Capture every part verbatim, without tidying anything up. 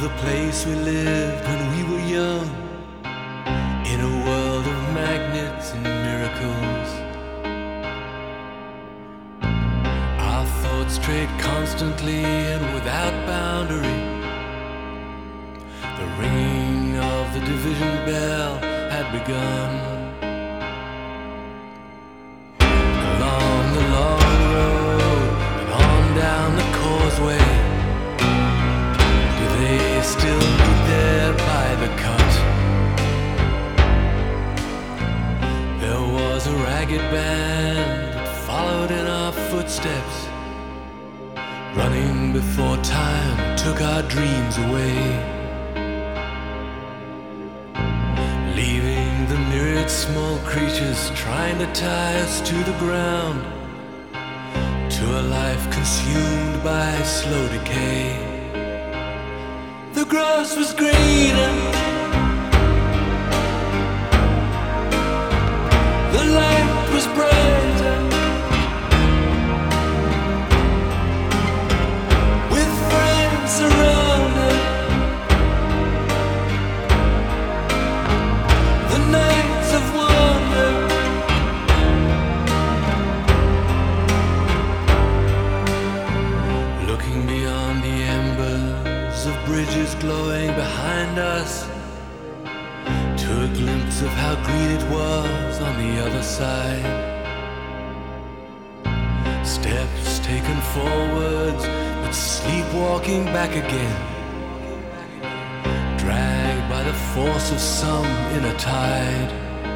the place we lived when we were young, in a world of magnets and miracles. Our thoughts strayed constantly and without boundary. The ringing of the division bell had begun. Along the long road and on down the causeway, do they still meet there by the cut? There was a ragged band that followed in our footsteps, running before time took our dreams away, leaving the myriad small creatures trying to tie us to the ground, to a life consumed by slow decay. The grass was greener, the light was brighter, with friends around us. The nights of wonder, looking beyond the embers of bridges glowing behind us, to a glimpse of how green it was on the other side. Steps taken forwards, but sleepwalking back again, dragged by the force of some inner tide.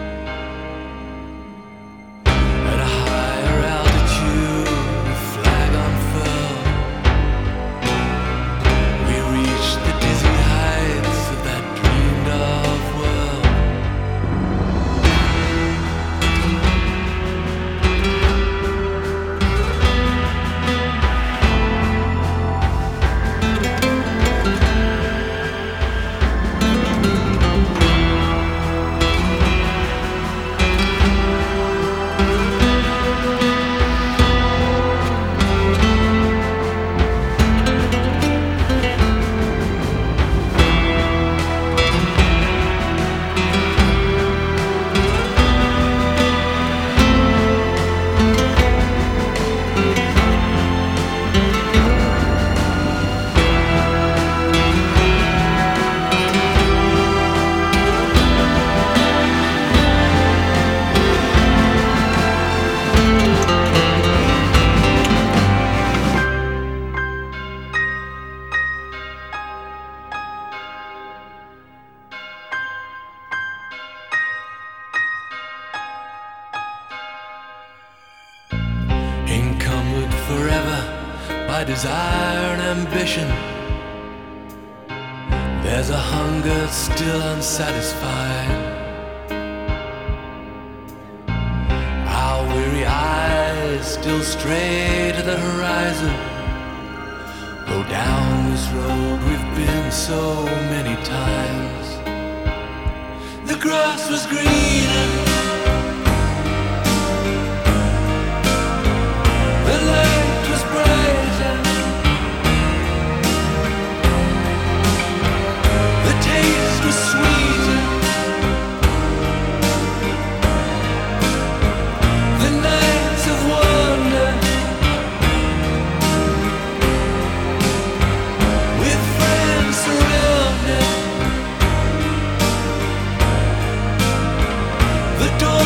At a higher altitude, the flag unfurled, we reached the dizzy heights of that dreamed of world. Encumbered forever by desire and ambition, there's a hunger still unsatisfied. Our weary eyes still stray to the horizon, though down this road we've been so many times. The grass was greener, the light was brighter, the taste was sweeter, the nights of wonder, with friends surrounded, the door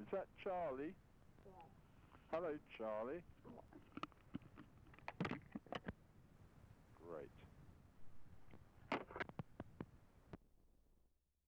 Is that Charlie? Yes. Hello, Charlie.